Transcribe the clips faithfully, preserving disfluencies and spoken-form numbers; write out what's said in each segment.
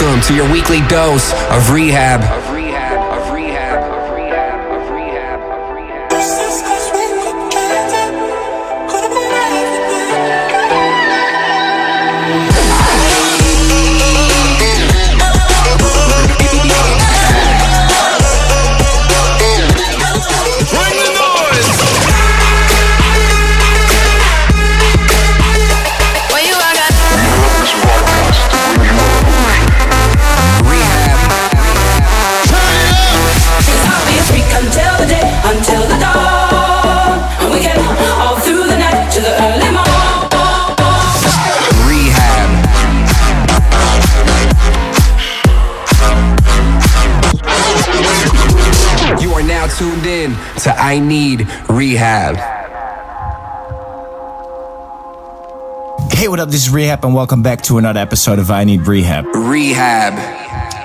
Welcome to your weekly dose of rehab. Tuned in to I Need Rehab. Hey, what up? This is Rehab, and welcome back to another episode of I Need Rehab. Rehab.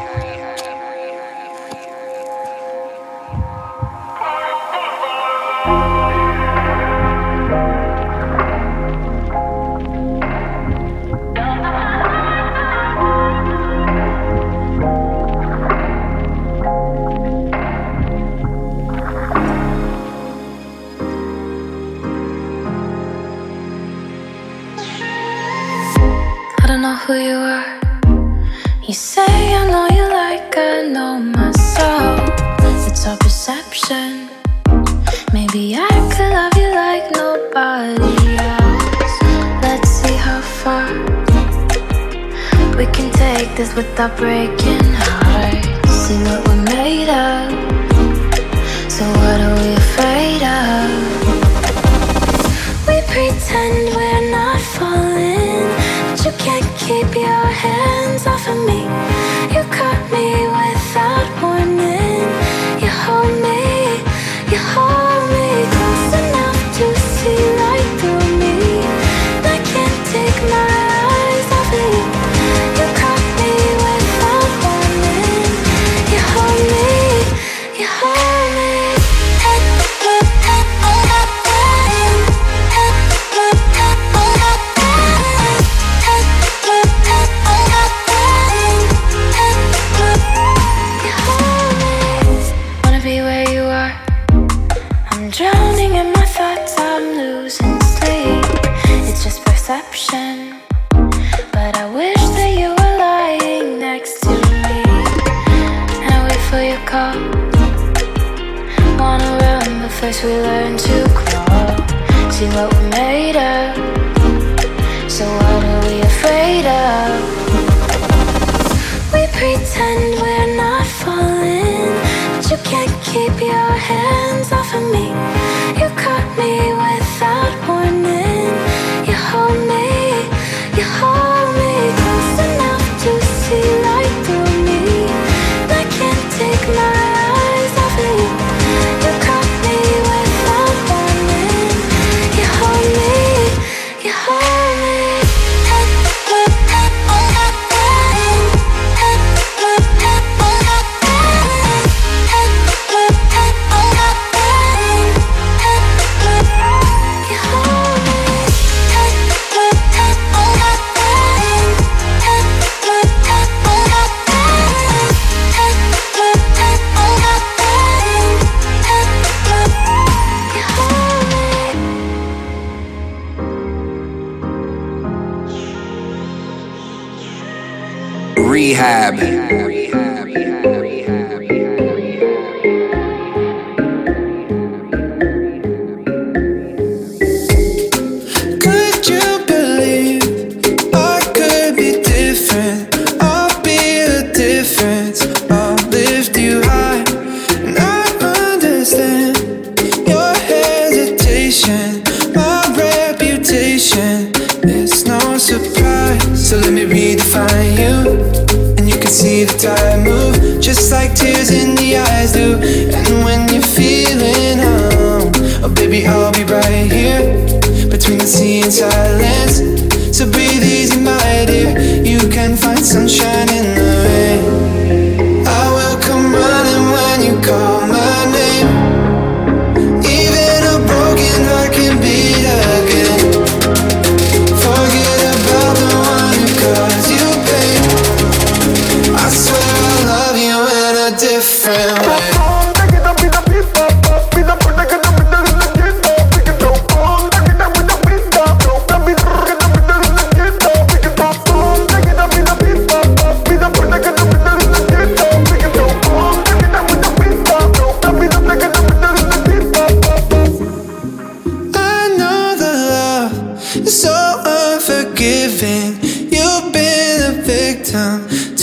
Who you are. You say I know you like I know myself. It's all perception. Maybe I could love you like nobody else. Let's see how far we can take this without breaking hearts. See what we're made of. So what are we afraid of? We pretend we're not falling, but you can't keep your hands off of me. You caught me without warning. You hold me, you hold me close enough to see right through me. I can't take my eyes off of you. You caught me without warning. You hold me, you hold me. But I wish that you were lying next to me. And I wait for your call. Wanna run, but first we learn to crawl. See what we're made of. So what are we afraid of? We pretend we're not falling, but you can't keep your hands off of me. You caught me without warning. You hold me, you hold me close enough to see right through me. I can't take my eyes off of you. You caught me without warning. You hold me, you hold me. Rehab. Could you believe I could be different? I'll be a difference. I'll lift you high, and I understand your hesitation, my reputation. It's no surprise, so let me redefine you. See the tide move, just like tears in the eyes do. And when you're feeling home, oh baby, I'll be right here between the sea and silence. So breathe easy, my dear. You can find sunshine in the rain. I will come running when you call my name. Even a broken heart can beat again. Forget about the one who caused you pain.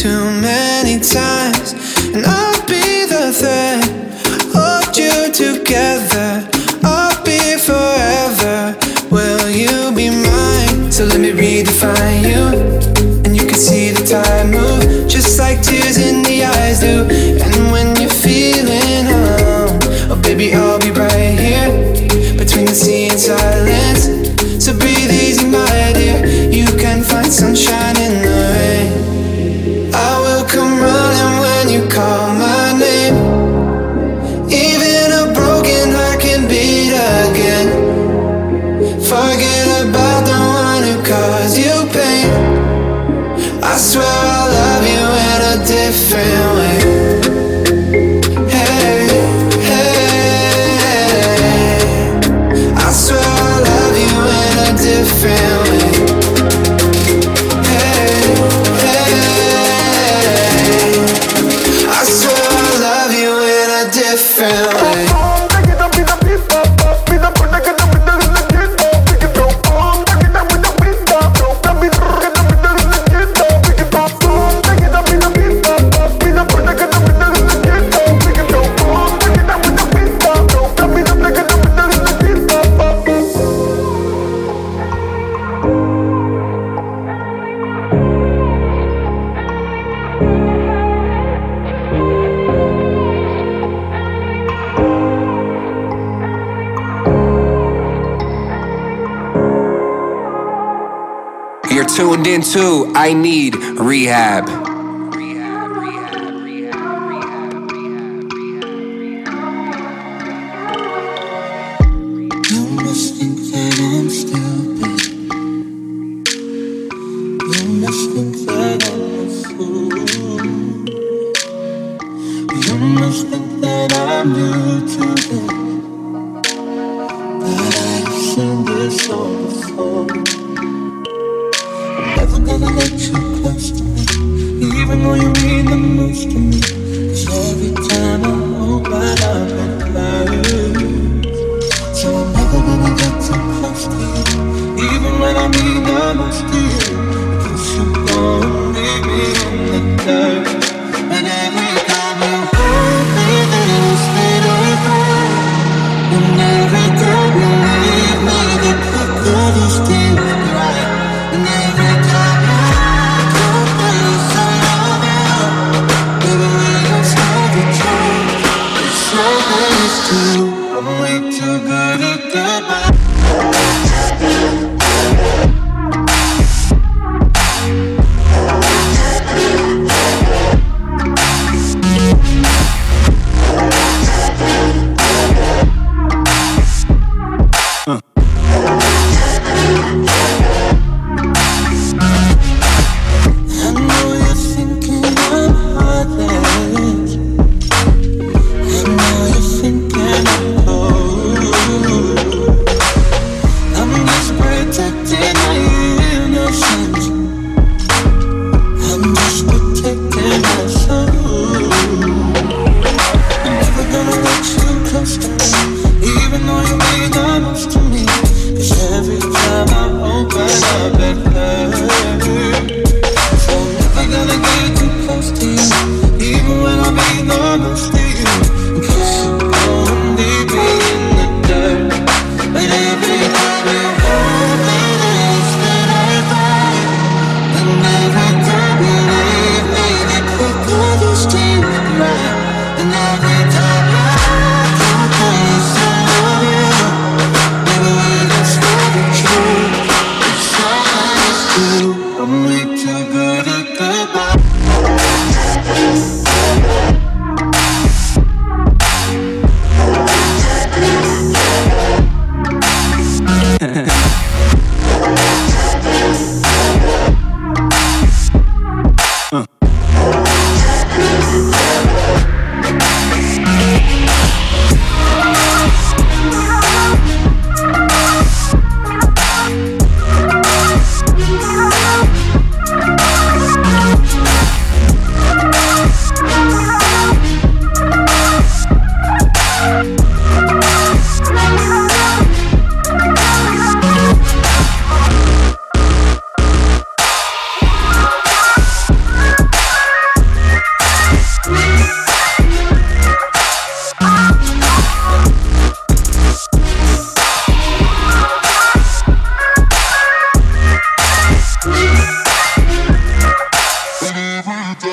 too many times, and I'll be the thread, hold you together. I'll be forever. Will you be mine? So let me redefine you, and you can see the time move, just like tears in the eyes do. And when you're feeling home, oh baby, I'll be right here between the sea and silence. So breathe easy, my dear. You can find sunshine in the rain. I will come running when you call my name. Even a broken heart can beat again. Forget about the one who caused you pain. I swear I'll love you in a different way. Hey, hey, I swear I'll love you in a different way. Hey, hey, I swear I'll love you in a different way. You're tuned into I Need Rehab. You must think that I'm stupid. You must think that I'm a fool. You must think that I'm new to this, but I've seen this all before. Never gonna let you close to me, even though you mean the most to me. 'Cause every time I open up it closes. So I'm never gonna get too close to you, even when I mean the most to you. Because you gon' leave me in the dirt. And every time you hold me, there's little cry. And every time you leave me, the quicker these tears cry. And every time you come close, I love you. Baby, we don't stand a chance. It's so nice to you. I'm way too good at goodbye.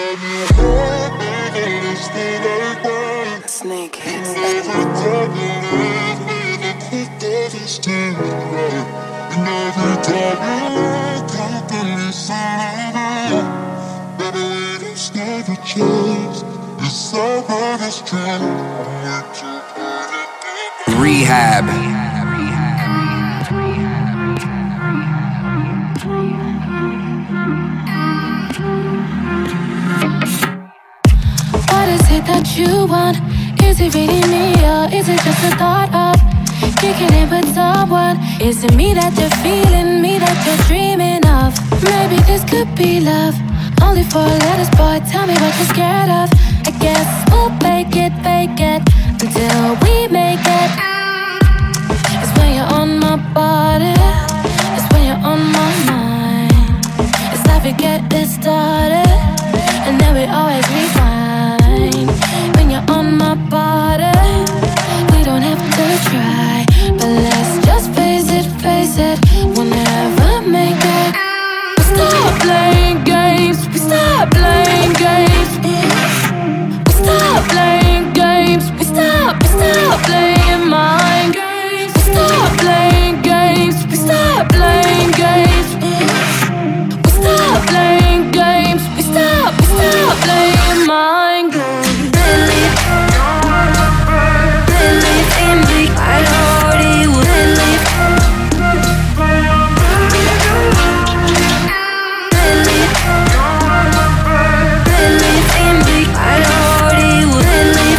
Snake hits. Rehab. What is it that you want? Is it really me or is it just a thought of kicking it with someone? Is it me that you're feeling, me that you're dreaming of? Maybe this could be love, only for a letters, boy. Tell me what you're scared of. I guess we'll fake it, fake it until we make it. It's when you're on my body, it's when you're on my mind. It's like we get this started and then we always rewind. When you're on my body, we don't have to try, but let's just face it, face it, we'll never make it. We stop playing games, we stop playing games. We stop playing games, we stop, we stop playing mind games. We stop playing games, we stop playing games. We stop playing games, we stop, we stop playing mind games. Believe, believe in me, I already would believe. Believe, believe in me, I already would believe.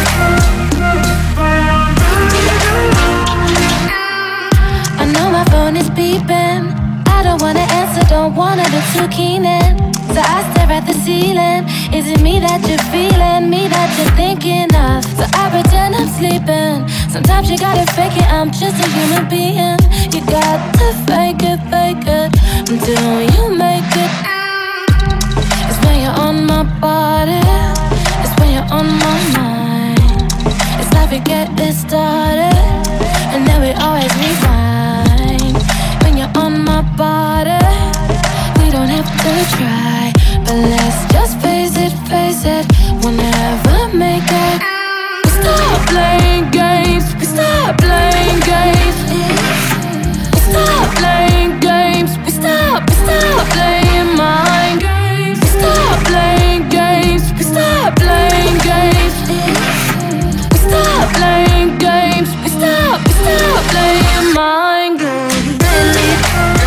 I know my phone is beeping, I don't wanna answer, don't wanna be too keen in. So I stare at the ceiling. Is it me that you're feeling, me that you're thinking of? So I pretend I'm sleeping. Sometimes you gotta fake it, I'm just a human being. You got to fake it, fake it until you make it. It's when you're on my body, it's when you're on my mind. It's like we get this started and then we always rewind. When you're on my body, we don't have to try, but let's just face it, face it, we'll never make it. We stop playing games, we stop playing games. We stop playing games, we stop, we stop playing mind games. We stop playing games, we stop playing games. We stop playing games, we stop, we stop playing mind games. Believe,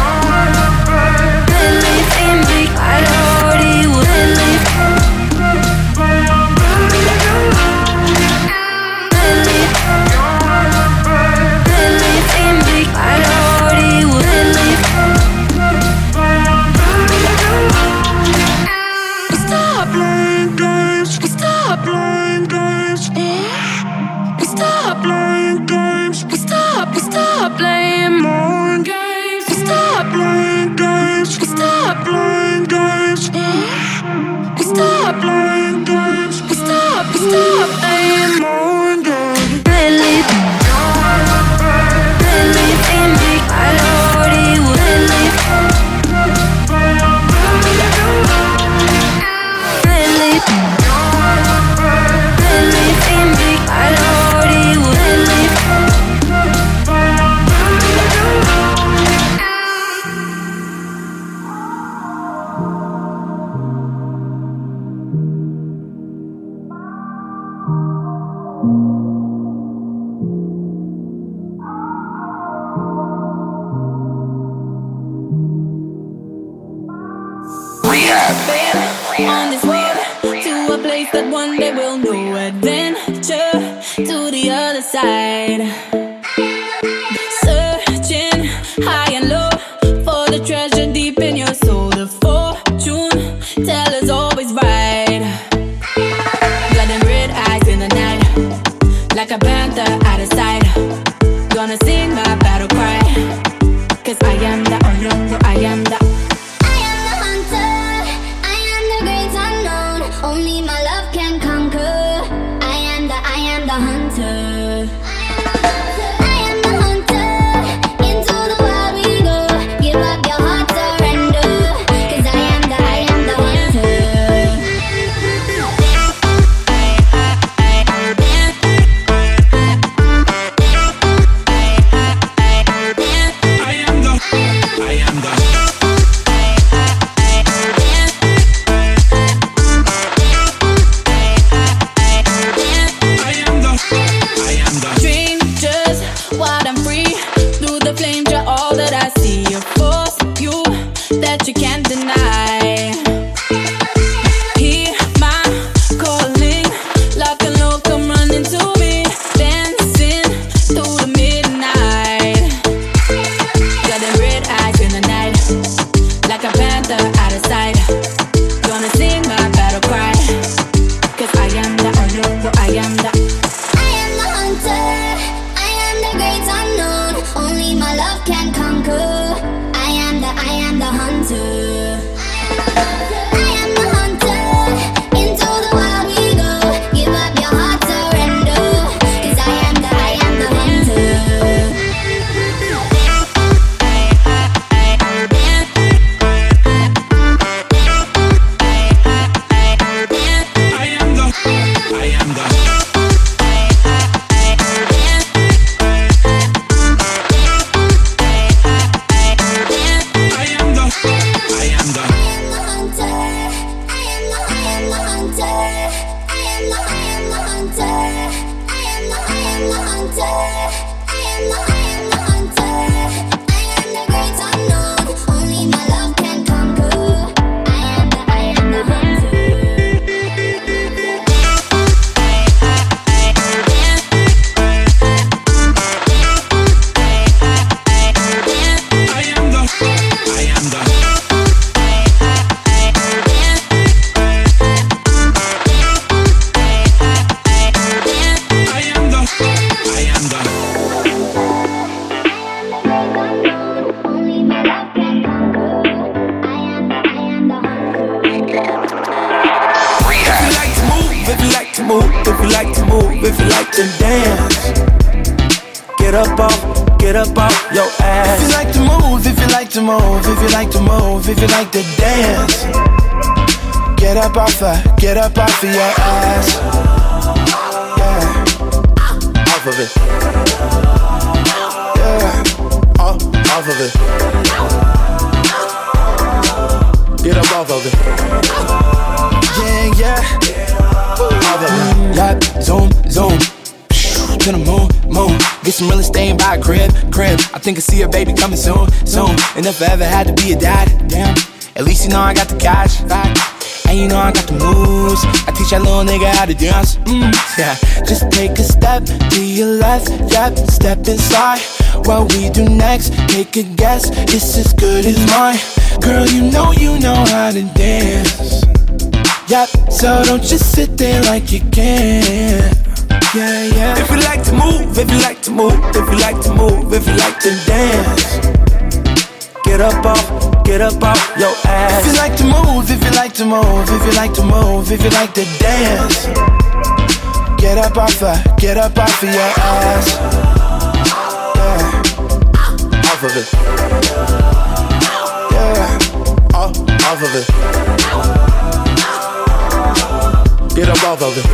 believe in me, I already would believe. Believe, believe in me, I already would believe. We stop playing games, we stop playing games. We stop playing games, we stop, we stop playing more games. We stop playing games, we stop playing games. We stop playing games, we stop, we stop playing more games. Believe, believe in me, I already would believe. Believe, believe in me, I already would believe. On this road to a place that one day we'll know. Adventure to the other side. Searching high and low for the treasure deep in your soul. The fortune teller's always right. Blood and red eyes in the night, like a panther out of sight. Gonna sing my battle cry, 'cause I am the, I am the, I am the only my love can conquer. I am the, I am the hunter. I am the hunter. Into the wild we go. Give up your heart, surrender. 'Cause I am the, I am the hunter. hunter. I am the, I am the hunter. I am the great unknown. Only my love can conquer. I am the, I am the hunter. If you like to dance, get up off, get up off your ass. If you like to move, if you like to move, if you like to move, if you like to dance, get up off her, get up off of your ass. Yeah, off of it. Yeah, off, off of it. Get up off of it. Yeah, yeah, off of it. Yup, zoom, zoom, to the moon, moon. Get some real estate and buy a crib, crib. I think I see a baby coming soon, soon. And if I ever had to be a dad, damn, at least you know I got the cash, and you know I got the moves. I teach that little nigga how to dance, mm, yeah. Just take a step to your left, yep, step inside. What we do next, take a guess, it's as good as mine. Girl, you know, you know how to dance. Yep, so don't just sit there like you can't. Yeah, yeah. If you like to move, if you like to move, if you like to move, if you like to dance, get up off, get up off your ass. If you like to move, if you like to move, if you like to move, if you like to dance, get up off her, get up off of your ass. Yeah, off of it. Yeah, off, off of it. Get up off of it.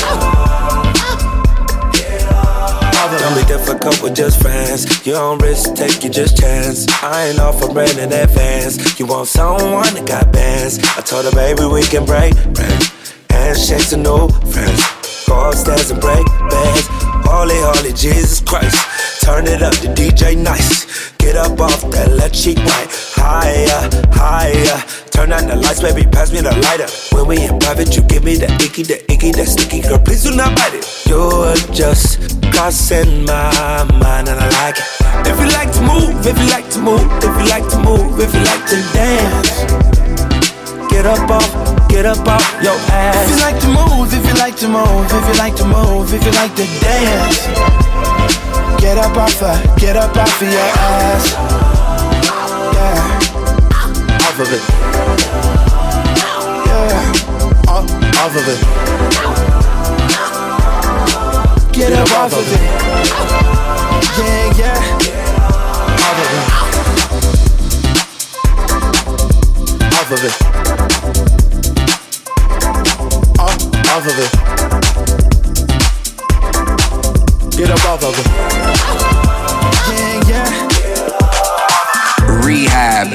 Don't be difficult with just friends. You don't risk, take your just chance. I ain't offering in advance. You want someone that got bands. I told her, baby, we can break bread. Handshakes and new friends. Go upstairs and break beds. Holy, holy Jesus Christ. Turn it up to D J Nice. Get up off that left cheek white. Higher, higher. Turn on the lights, baby, pass me the lighter. When we in private, you give me the icky, the icky, the sticky. Girl, please do not bite it. You're just crossing my mind and I like it. If you like to move, if you like to move, if you like to move, if you like to dance, get up off, get up off your ass. If you like to move, if you like to move, if you like to move, if you like to dance, get up off her, get up off of your ass. Yeah, off of it. Yeah, off, off of it. Get up off of it. Yeah, yeah, off of it. Off of it. Off, off of it. Get up off of it. Yeah, yeah. Rehab.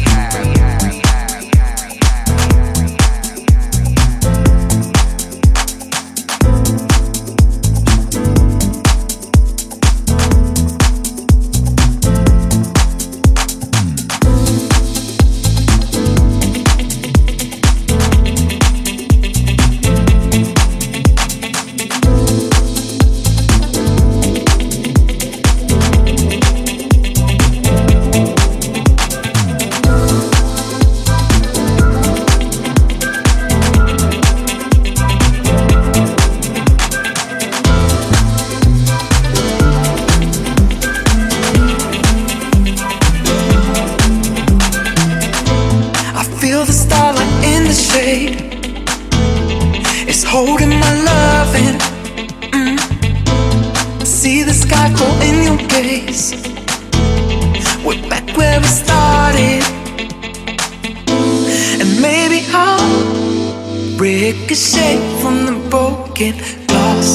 holding my loving. Mm. See the sky fall in your gaze. We're back where we started, and maybe I'll ricochet from the broken glass.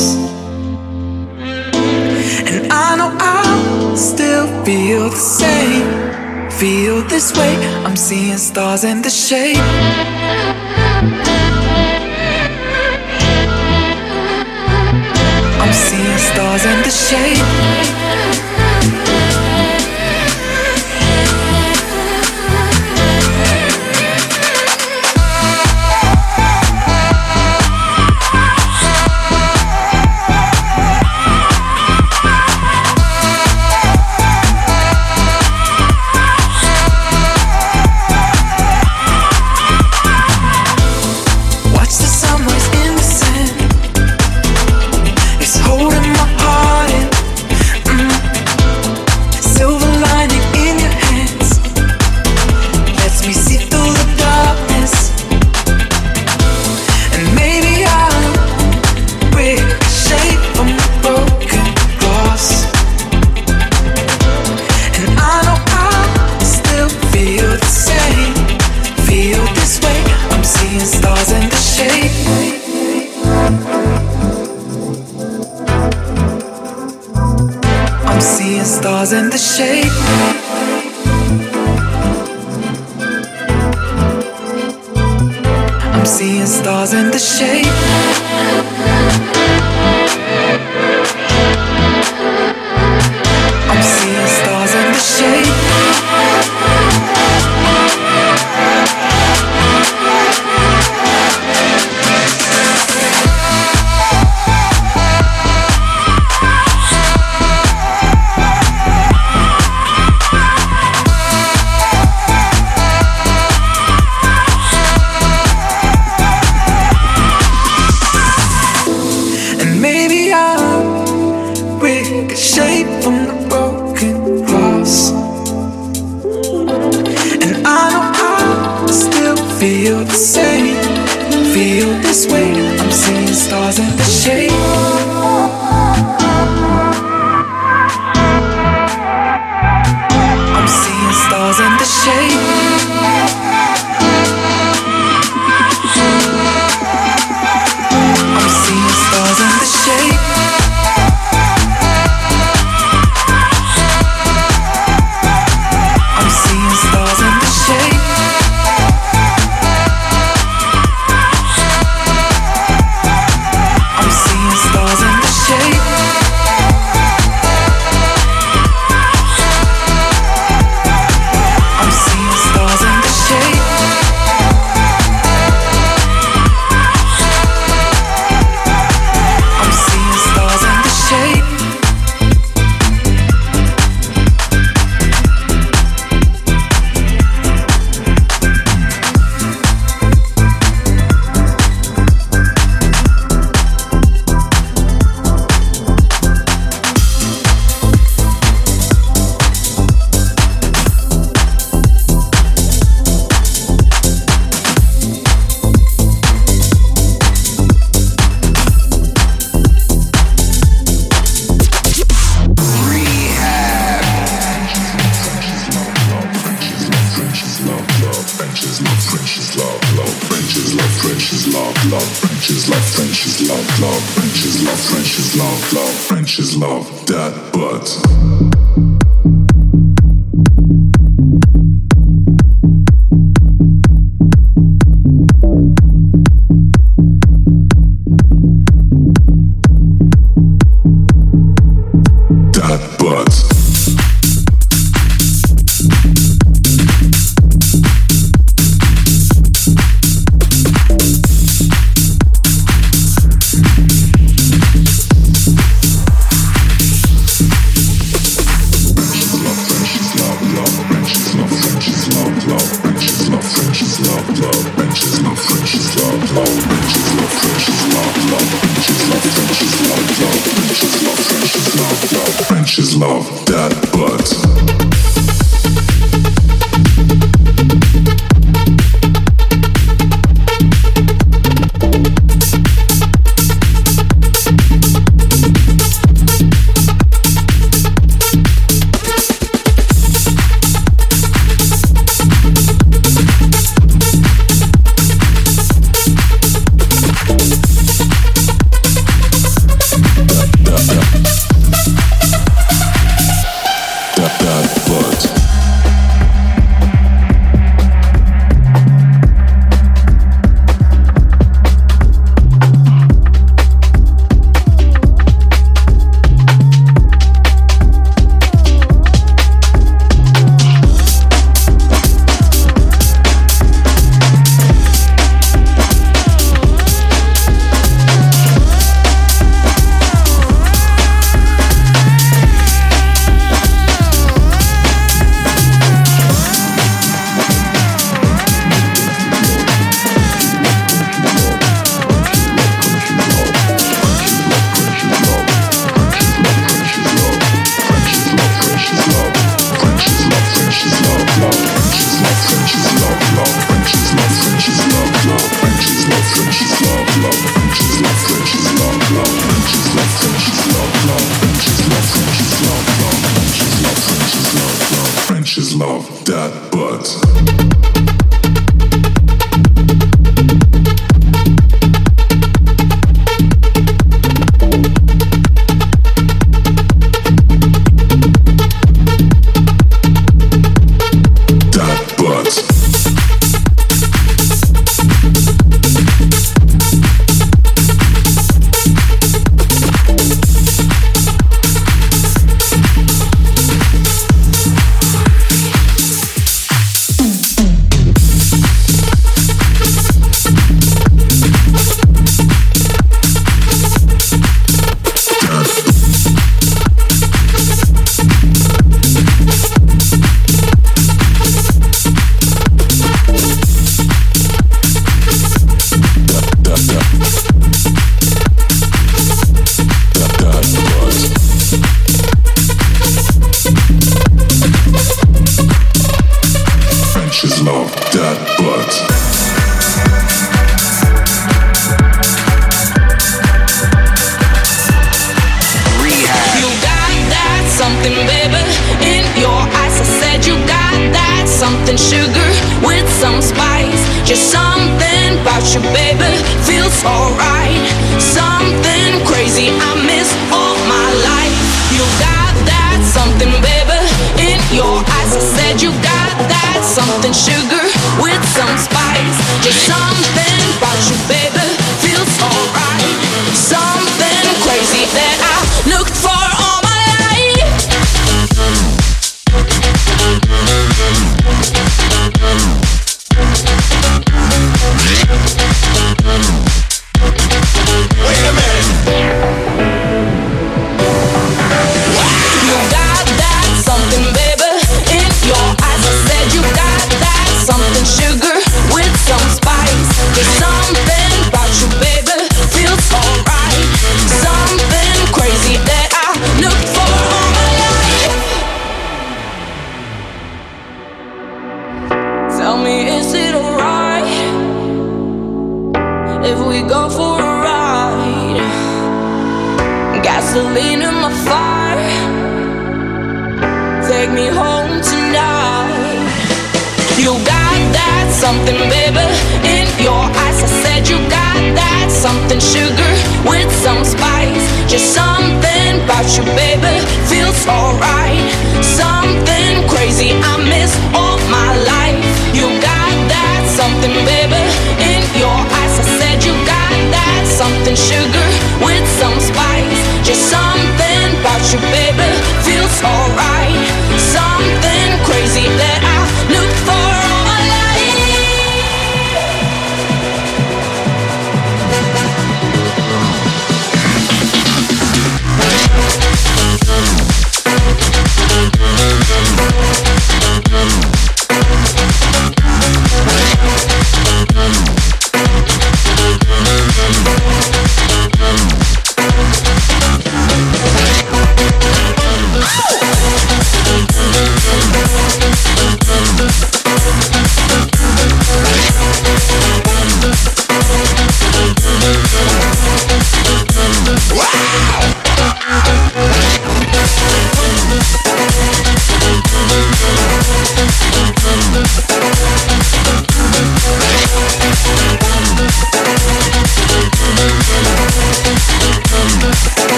And I know I'll still feel the same, feel this way. I'm seeing stars in the shade. I'm seeing stars in the shade. stars in the shade. I'm seeing stars in the shade. I'm seeing stars in the shade. Feel the same, feel this way. I'm seeing stars in the shade. I'm seeing stars in the shade. I'm seeing stars in the shade. I'm seeing stars in the shade. love that butt. something crazy I miss all my life. You got that something, baby, in your eyes. I said you got that something, sugar with some spice. Just something about you, baby, feels alright. Something crazy that I looked for all my life. Wait a minute. You got that something, baby, in your eyes. I said you got that something, sugar with some spice. There's something about you, baby, feels alright. Something crazy that I looked for all my life. Tell me, is it alright if we go for a ride? Gasoline in my fire, take me home tonight. You got that something, baby, in your eyes. I said you got that something, sugar with some spice. Just something about you, baby, feels alright. Something crazy I miss all my life. You got that something, baby, in your eyes. I said you got that something, sugar with some spice. Just something about you, baby, feels alright. Something crazy that I look for all my life.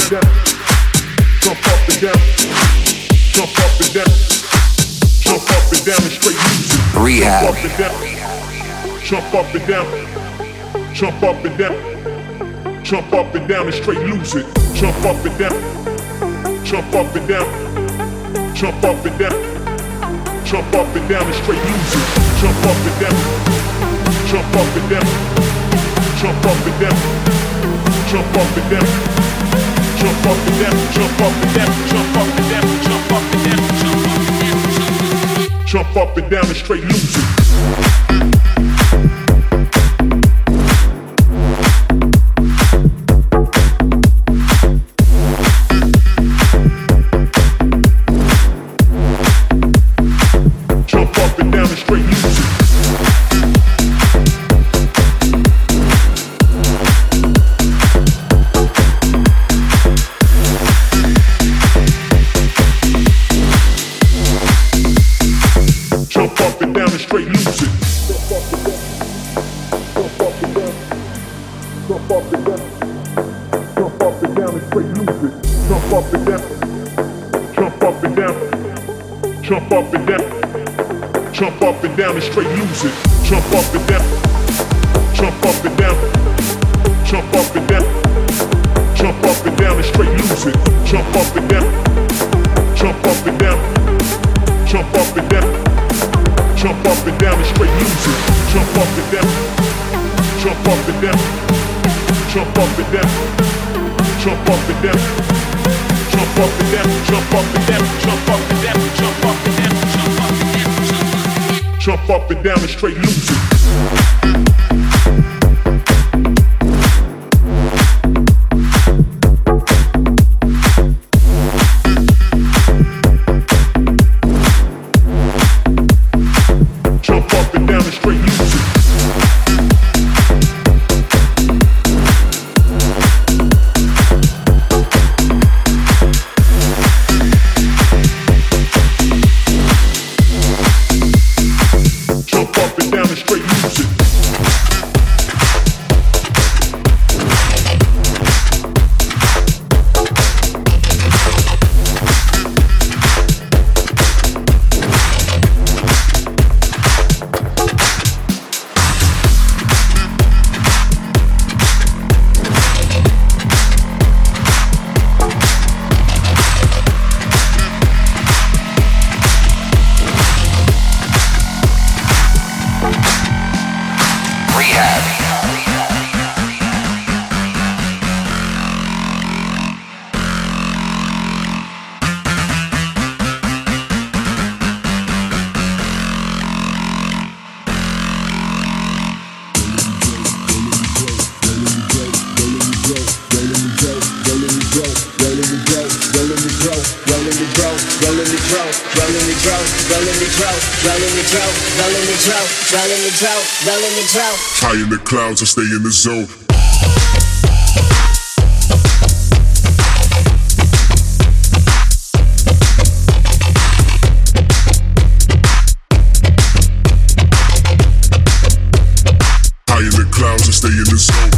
Rehab. Jump up and down, jump up and down, jump up and down and straight lose it. Jump up and down, jump up and down, jump up and down, jump up and down and straight lose it. Jump up and down, jump up and down, jump up and down, jump up and down, jump up and down, jump up and down, jump up and down, jump up and down, jump up and down, jump up and down and straight lose it. Jump up and down, jump up and down and straight lose it. Jump up and down, jump up and down, jump up and down, jump up and down and straight lose it. Jump up and down, jump up and down, jump up and down, jump up and down and straight lose it. Jump up and down, jump up and down, jump up and down, jump up and down, jump up and down, jump up and down, jump up and down, jump up and down, jump up and down, jump up and down and straight lose it. High in the clouds, I stay in the zone. High in the clouds, I stay in the zone.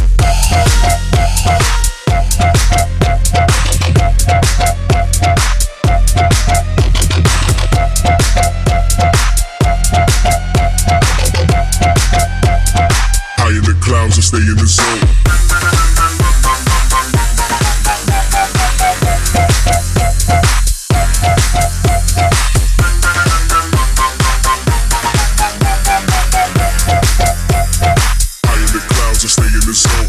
Stay in the zone. High in the clouds, I stay in the zone.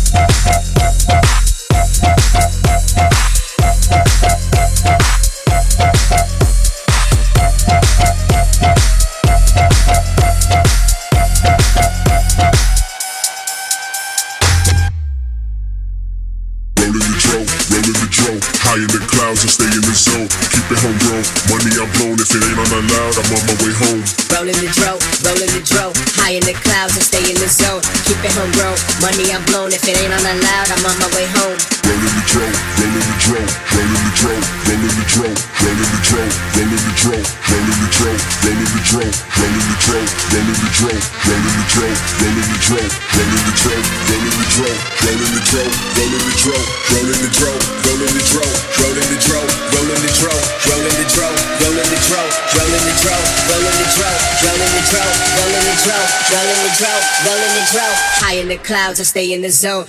High in the clouds, I stay in the zone. Keep it homegrown, money I've blown. If it ain't on allowed, I'm on my way home. Rolling the dro, rolling the dro. High in the clouds, I stay in the zone. Keep it homegrown, money I've blown. If it ain't on allowed, I'm on my way home. Rolling the dro, rolling the dro, rolling the dro, rolling the dro, rolling the dro, rolling the dro, rolling the dro, rolling the dro, rolling the dro, rolling the dro, rolling the dro, rolling the dro, rolling the dro, rolling the dro, rolling the dro, rolling the dro, rolling the dro, rolling rolling the dro, rolling the dro, rolling the dro, rolling the dro, rolling the dro, rolling the dro, rolling the dro, rolling the dro, rolling the dro, rolling the dro, rolling the dro. High in the clouds, I stay in the zone.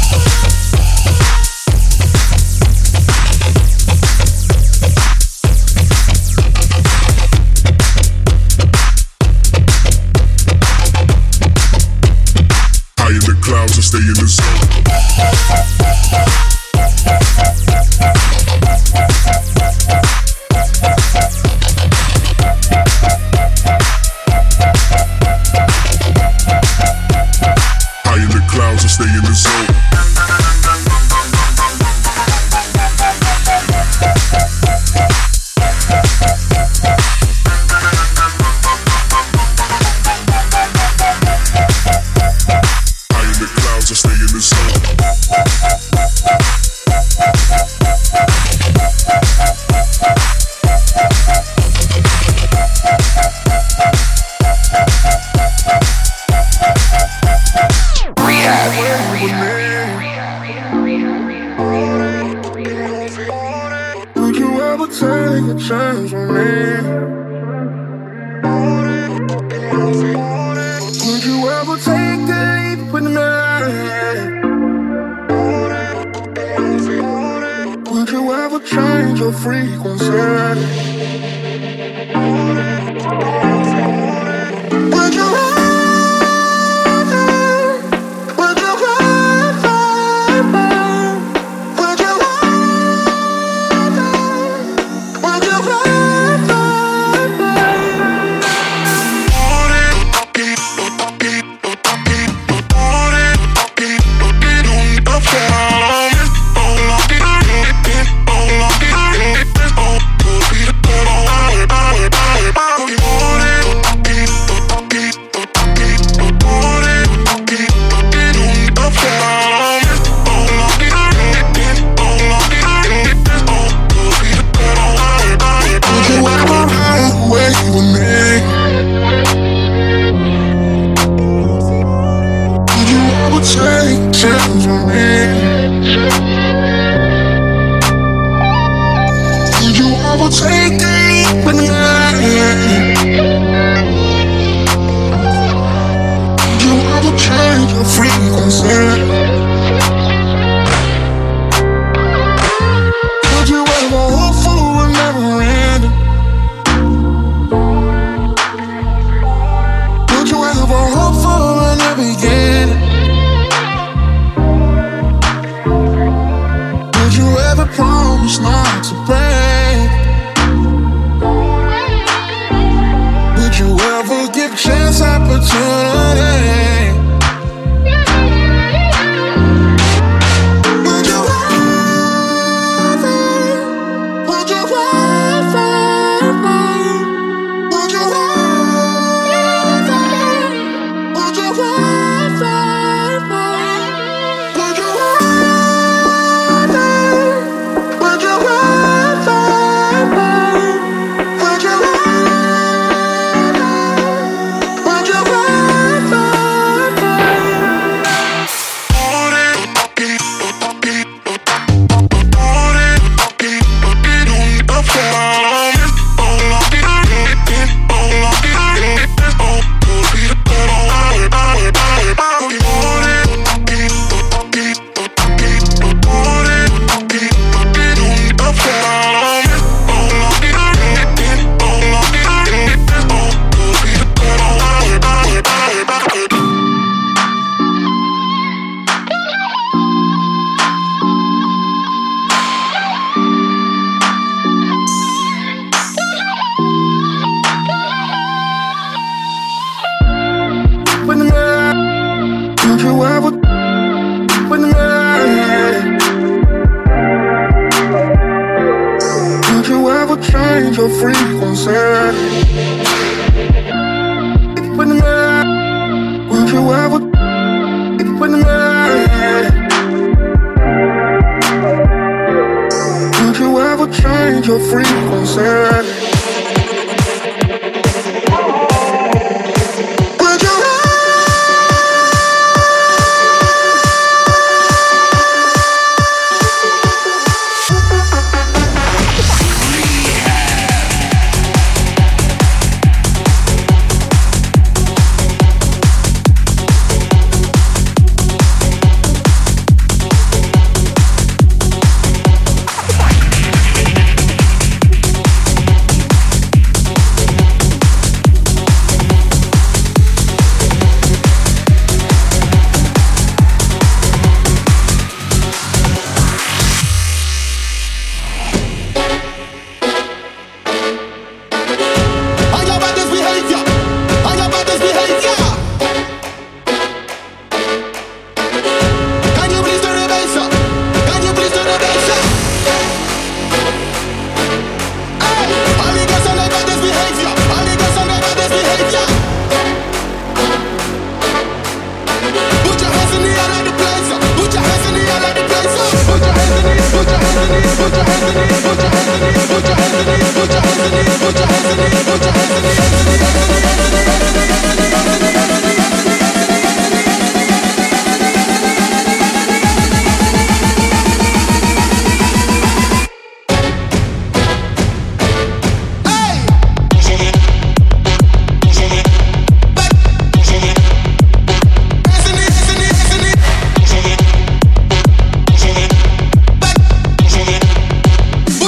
High in the clouds, I stay in the zone. Stay in the zone. High in the clouds, I stay in the zone. Chance with me. Would you ever take a leap with me? Would you ever change your frequency? Would you ever?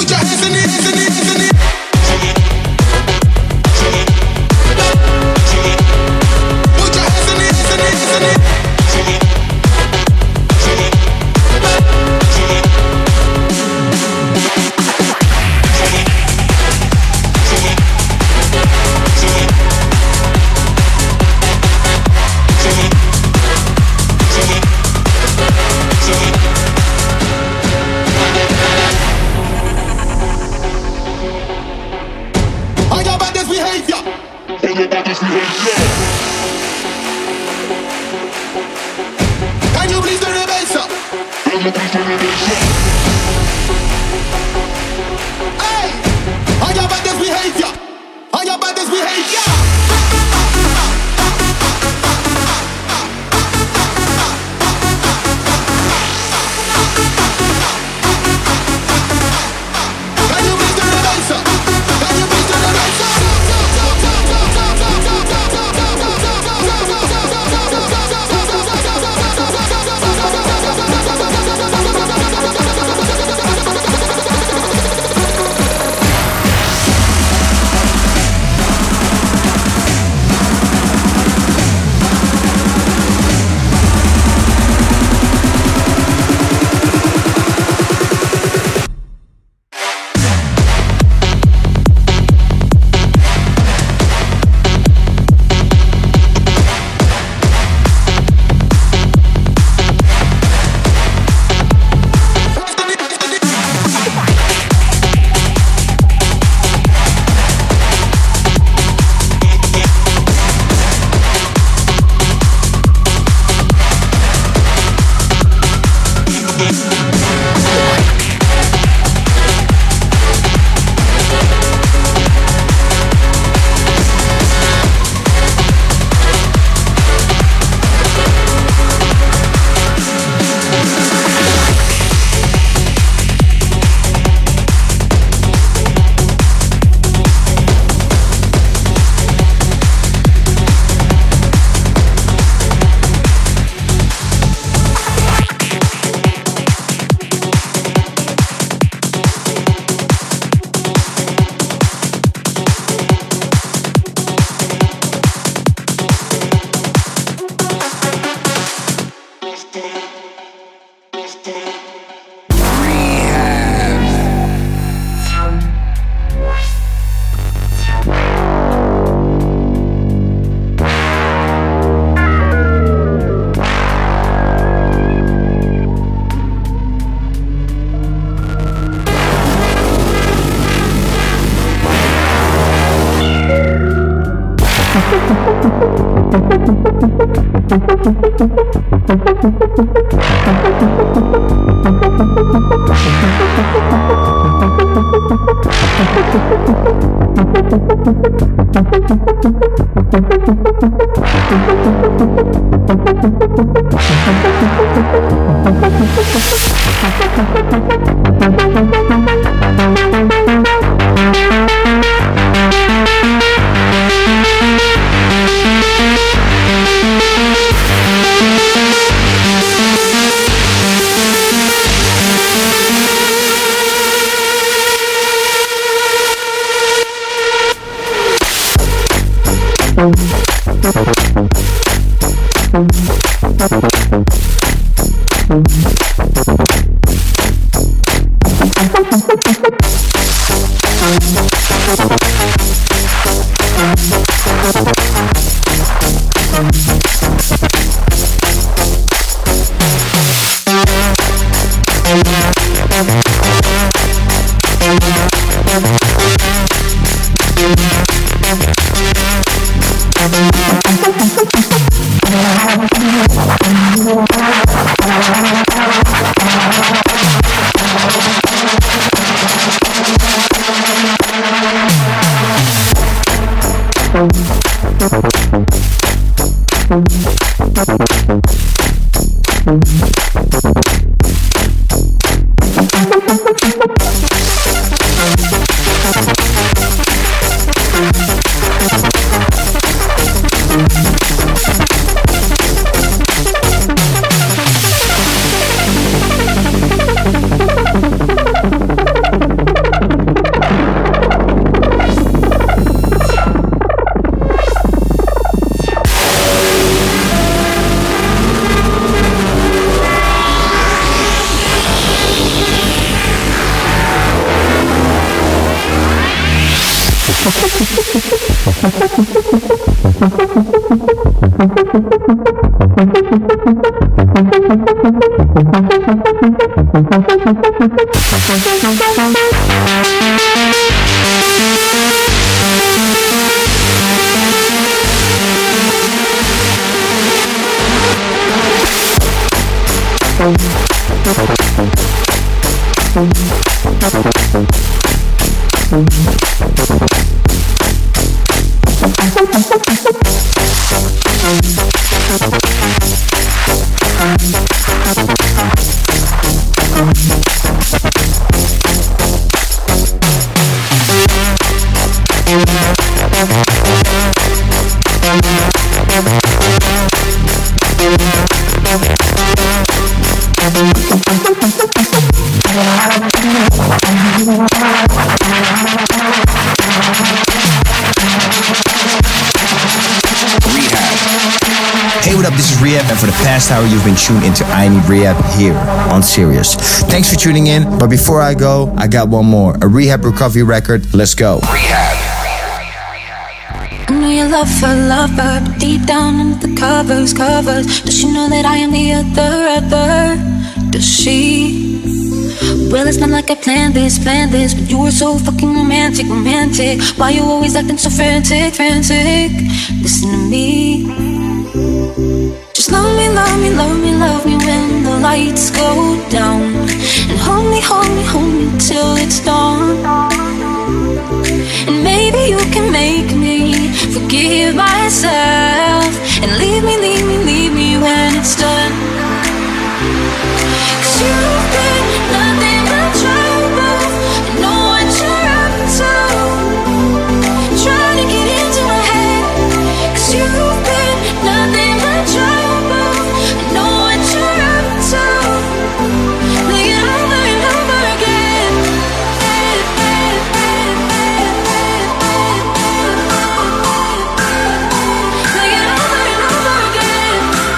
Put your hands in the hands in the hands in the Put your hands in the hands in the hands in the Can you please turn the bass up? Hey! How you about this behavior? How you about this behavior? Can you please turn the bass up? Can you please turn the bass up? We'll be right back. Hey, what up? This is Rehab, and for the past hour, you've been tuned into I Need Rehab here on Sirius. Thanks for tuning in, but before I go, I got one more. A Rehab recovery record. Let's go. Rehab. I know you love her, love her, but deep down under the covers, covers, does she know that I am the other, other? Does she? Well, it's not like I planned this, planned this, but you were so fucking romantic, romantic. Why you always acting so frantic, frantic? Listen to me. Just love me, love me, love me, love me when the lights go down, and hold me, hold me, hold me till it's dawn. And maybe you can make me forgive myself, and leave me, leave me, leave me when it's done. 'Cause you've been nothing but trouble, and know what you're up to, trying to get into my head. 'Cause you've been nothing but trouble, and know what you're up to, play it over and over again. Play it over and over again.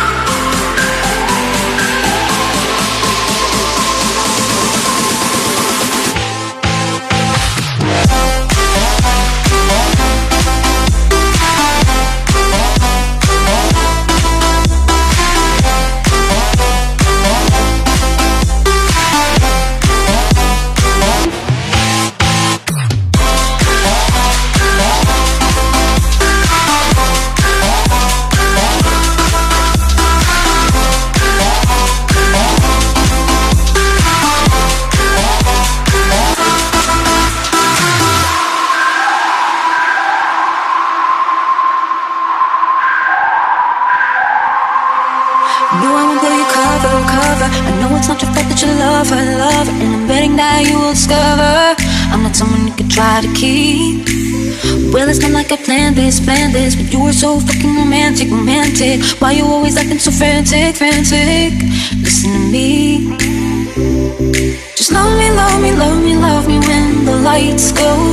No, I won't play you cover, cover. I know it's not your fault that you love her, love her, and I'm betting that you will discover I'm not someone you could try to keep. Well, it's not like I planned this, planned this, but you were so fucking romantic, romantic. Why you always acting so frantic, frantic? Listen to me. Just love me, love me, love me, love me when the lights go